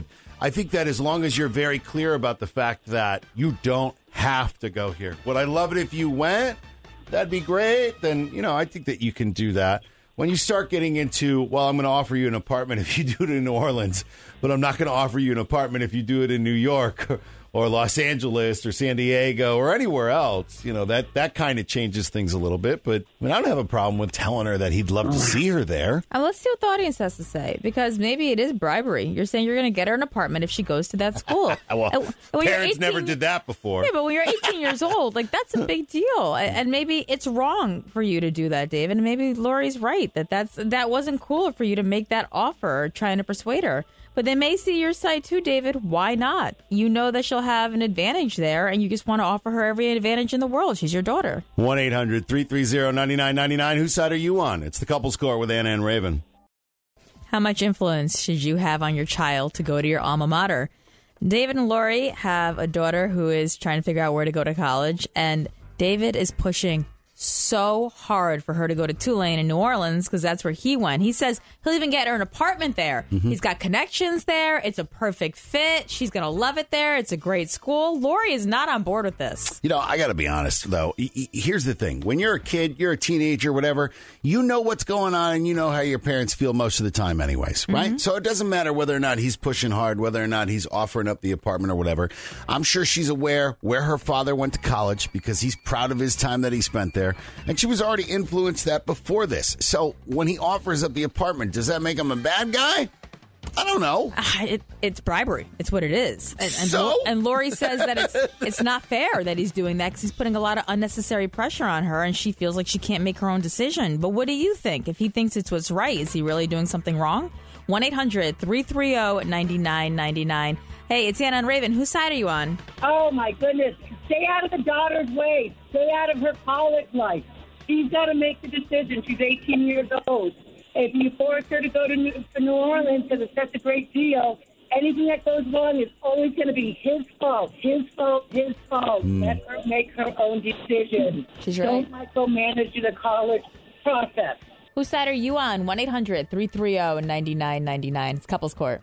I think that as long as you're very clear about the fact that you don't have to go here. Would I love it if you went? That'd be great. Then, you know, I think that you can do that. When you start getting into, well, I'm going to offer you an apartment if you do it in New Orleans, but I'm not going to offer you an apartment if you do it in New York or Los Angeles or San Diego or anywhere else, you know, that, that kind of changes things a little bit. But I mean, I don't have a problem with telling her that he'd love to see her there. And let's see what the audience has to say, because maybe it is bribery. You're saying you're going to get her an apartment if she goes to that school. well, and, and parents eighteen, never did that before. Yeah, but when you're eighteen years old, like, that's a big deal. And maybe it's wrong for you to do that, David. And maybe Lori's right that that's, that wasn't cool for you to make that offer, trying to persuade her. But they may see your side too, David. Why not? You know that she'll have an advantage there, and you just want to offer her every advantage in the world. She's your daughter. one eight hundred three three zero nine nine nine nine. Whose side are you on? It's the Couples Score with Anna and Raven. How much influence should you have on your child to go to your alma mater? David and Lori have a daughter who is trying to figure out where to go to college, and David is pushing so hard for her to go to Tulane in New Orleans because that's where he went. He says he'll even get her an apartment there. Mm-hmm. He's got connections there. It's a perfect fit. She's going to love it there. It's a great school. Lori is not on board with this. You know, I got to be honest, though. Here's the thing. When you're a kid, you're a teenager, whatever, you know what's going on and you know how your parents feel most of the time anyways, right? Mm-hmm. So it doesn't matter whether or not he's pushing hard, whether or not he's offering up the apartment or whatever. I'm sure she's aware where her father went to college because he's proud of his time that he spent there. And she was already influenced that before this. So when he offers up the apartment, does that make him a bad guy? I don't know. Uh, it, it's bribery. It's what it is. And, and, so? and Lori says that it's it's not fair that he's doing that because he's putting a lot of unnecessary pressure on her, and she feels like she can't make her own decision. But what do you think? If he thinks it's what's right, is he really doing something wrong? one eight hundred three three zero nine nine nine nine. Hey, it's Anna and Raven. Whose side are you on? Oh, my goodness. Stay out of the daughter's way. Stay out of her college life. She's got to make the decision. She's eighteen years old. If you force her to go to New, to New Orleans because it's such a great deal, anything that goes wrong is always going to be his fault, his fault, his fault. Mm. Let her make her own decision. She's right. Don't micromanage the college process. Whose side are you on? one eight hundred three three zero nine nine nine nine. It's Couples Court.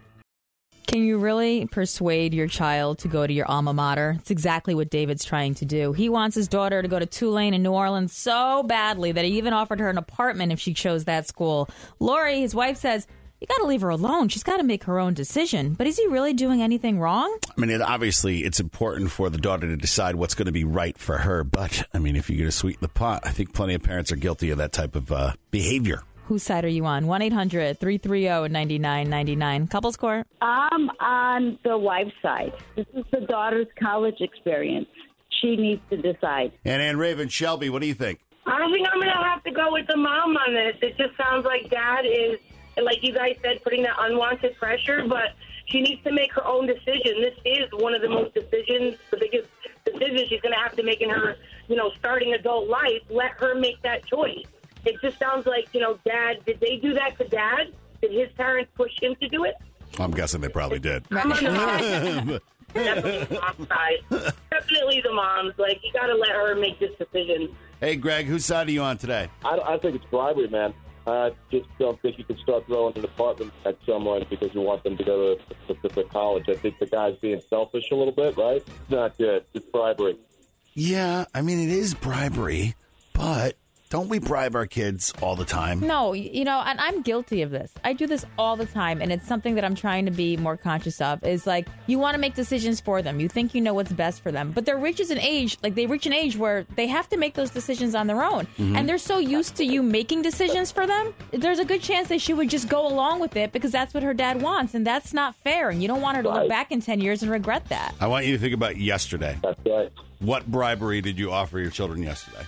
Can you really persuade your child to go to your alma mater? It's exactly what David's trying to do. He wants his daughter to go to Tulane in New Orleans so badly that he even offered her an apartment if she chose that school. Lori, his wife, says, you got to leave her alone. She's got to make her own decision. But is he really doing anything wrong? I mean, it, obviously, it's important for the daughter to decide what's going to be right for her. But, I mean, if you're going to sweeten the pot, I think plenty of parents are guilty of that type of uh, behavior. Whose side are you on? one eight hundred three three zero nine nine nine nine. Couples Court. I'm on the wife's side. This is the daughter's college experience. She needs to decide. And Ann Raven, Shelby, what do you think? I think I'm going to have to go with the mom on this. It just sounds like Dad is, like you guys said, putting that unwanted pressure, but she needs to make her own decision. This is one of the most decisions, the biggest decision she's going to have to make in her, you know, starting adult life. Let her make that choice. It just sounds like, you know, Dad, did they do that to Dad? Did his parents push him to do it? I'm guessing they probably did. Definitely the mom's side. Definitely the mom's. Like, you got to let her make this decision. Hey, Greg, whose side are you on today? I, I think it's bribery, man. I just don't think you can start throwing an apartment at someone because you want them to go to, to, to college. I think the guy's being selfish a little bit, right? It's not good. It's bribery. Yeah, I mean, it is bribery, but don't we bribe our kids all the time? No, you know, and I'm guilty of this. I do this all the time, and it's something that I'm trying to be more conscious of, is like, you want to make decisions for them. You think you know what's best for them. But they're reaches an age, like they reach an age where they have to make those decisions on their own. Mm-hmm. And they're so used to you making decisions for them, there's a good chance that she would just go along with it because that's what her dad wants, and that's not fair. And you don't want her to look back in ten years and regret that. I want you to think about yesterday. That's right. What bribery did you offer your children yesterday?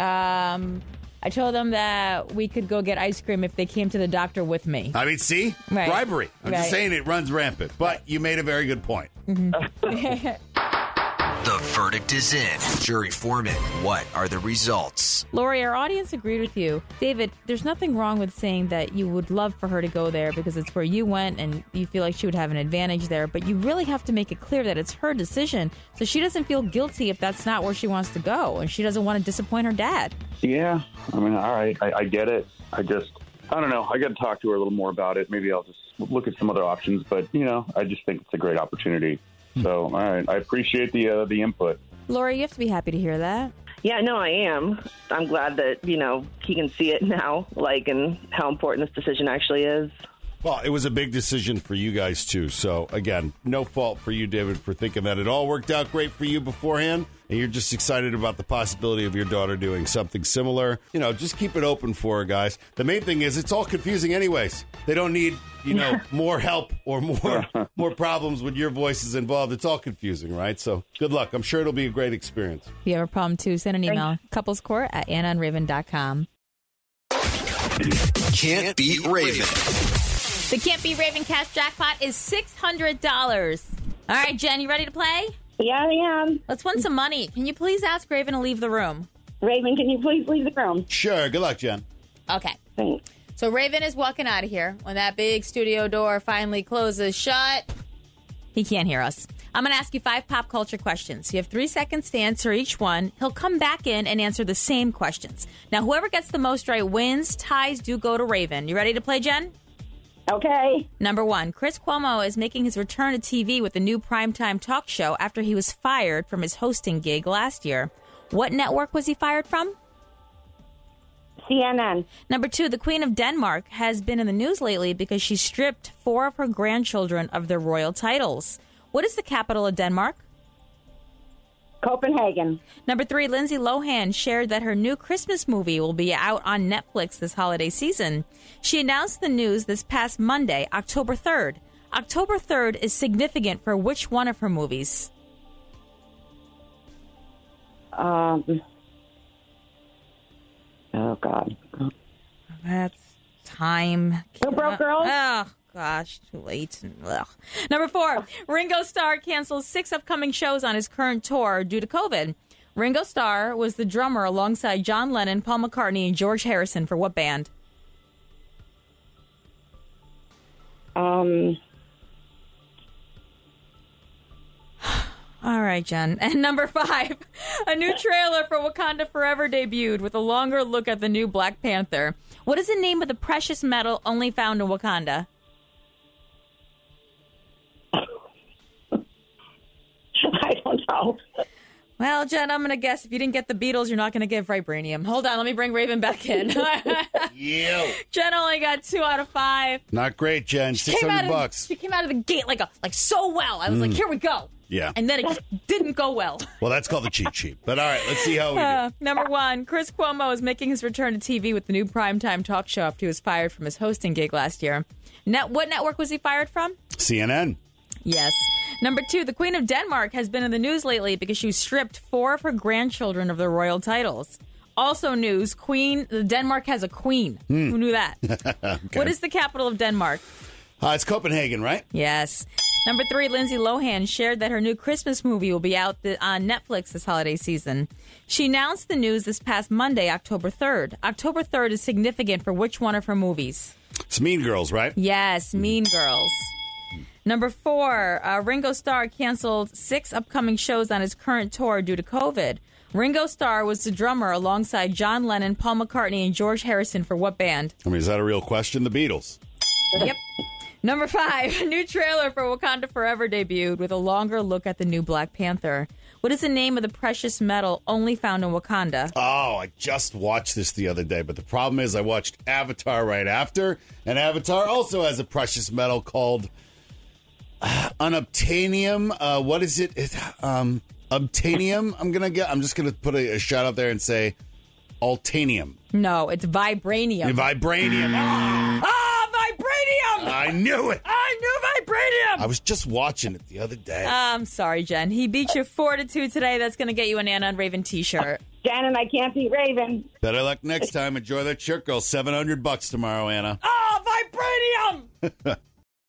Um, I told them that we could go get ice cream if they came to the doctor with me. I mean, see? Right. Bribery. I'm Right. just saying it runs rampant. But you made a very good point. Mm-hmm. The verdict is in. Jury foreman, what are the results? Lori, our audience agreed with you. David, there's nothing wrong with saying that you would love for her to go there because it's where you went and you feel like she would have an advantage there, but you really have to make it clear that it's her decision so she doesn't feel guilty if that's not where she wants to go and she doesn't want to disappoint her dad. Yeah, I mean, all right, I, I get it. I just, I don't know. I got to talk to her a little more about it. Maybe I'll just look at some other options. But, you know, I just think it's a great opportunity. So, all right. I appreciate the uh, the input. Lori, you have to be happy to hear that. Yeah, no, I am. I'm glad that, you know, he can see it now, like, and how important this decision actually is. Well, it was a big decision for you guys, too. So, again, no fault for you, David, for thinking that it all worked out great for you beforehand. And you're just excited about the possibility of your daughter doing something similar. You know, just keep it open for her, guys. The main thing is it's all confusing anyways. They don't need, you know, more help or more more problems when your voice is involved. It's all confusing, right? So good luck. I'm sure it'll be a great experience. If you have a problem, too, send an email. Couplescourt at anna and raven dot com. Can't beat Raven. The Can't Beat Raven cash jackpot is six hundred dollars. All right, Jen, you ready to play? Yeah, I am. Let's win some money. Can you please ask Raven to leave the room? Raven, can you please leave the room? Sure. Good luck, Jen. Okay. Thanks. So Raven is walking out of here. When that big studio door finally closes shut, he can't hear us. I'm going to ask you five pop culture questions. You have three seconds to answer each one. He'll come back in and answer the same questions. Now, whoever gets the most right wins. Ties do go to Raven. You ready to play, Jen? Okay. Number one, Chris Cuomo is making his return to T V with a new primetime talk show after he was fired from his hosting gig last year. What network was he fired from? C N N. Number two, the Queen of Denmark has been in the news lately because she stripped four of her grandchildren of their royal titles. What is the capital of Denmark? Copenhagen. Number three, Lindsay Lohan shared that her new Christmas movie will be out on Netflix this holiday season. She announced the news this past Monday, October third. October third is significant for which one of her movies? Um. Oh, God. That's time. No Broke Girls? Oh, gosh, too late. Ugh. Number four, Ringo Starr cancels six upcoming shows on his current tour due to COVID. Ringo Starr was the drummer alongside John Lennon, Paul McCartney, and George Harrison for what band? Um... All right, Jen. And number five, a new trailer for Wakanda Forever debuted with a longer look at the new Black Panther. What is the name of the precious metal only found in Wakanda? I don't know. Well, Jen, I'm going to guess if you didn't get the Beatles, you're not going to get vibranium. Hold on, let me bring Raven back in. Yo. Jen only got two out of five. Not great, Jen. She Six came out hundred of- bucks. She came out of the gate like a like so well. I was like, Mm. here we go. Yeah. And then it just didn't go well. Well, that's called the cheat sheet. But all right, let's see how we do. Uh, number one, Chris Cuomo is making his return to T V with the new primetime talk show after he was fired from his hosting gig last year. Net, what network was he fired from? C N N. Yes. Number two, the Queen of Denmark has been in the news lately because she stripped four of her grandchildren of their royal titles. Also news, Queen, Denmark has a queen. Hmm. Who knew that? Okay. What is the capital of Denmark? Uh, it's Copenhagen, right? Yes. Number three, Lindsay Lohan shared that her new Christmas movie will be out th- on Netflix this holiday season. She announced the news this past Monday, October third. October third is significant for which one of her movies? It's Mean Girls, right? Yes, Mean Girls. Number four, uh, Ringo Starr canceled six upcoming shows on his current tour due to COVID. Ringo Starr was the drummer alongside John Lennon, Paul McCartney, and George Harrison for what band? I mean, is that a real question? The Beatles. Yep. Number five, a new trailer for Wakanda Forever debuted with a longer look at the new Black Panther. What is the name of the precious metal only found in Wakanda? Oh, I just watched this the other day, but the problem is I watched Avatar right after, and Avatar also has a precious metal called uh, unobtainium. Uh, what is it? it um, obtainium. I'm gonna get. I'm just gonna put a, a shout out there and say altanium. No, it's vibranium. Vibranium. Ah! Ah, vibranium! I knew it. I knew vibranium! I was just watching it the other day. I'm sorry, Jen. He beat you four to two today. That's going to get you an Anna and Raven t-shirt. Jen and I can't beat Raven. Better luck next time. Enjoy that shirt, girl. Seven hundred bucks tomorrow, Anna. Ah, vibranium!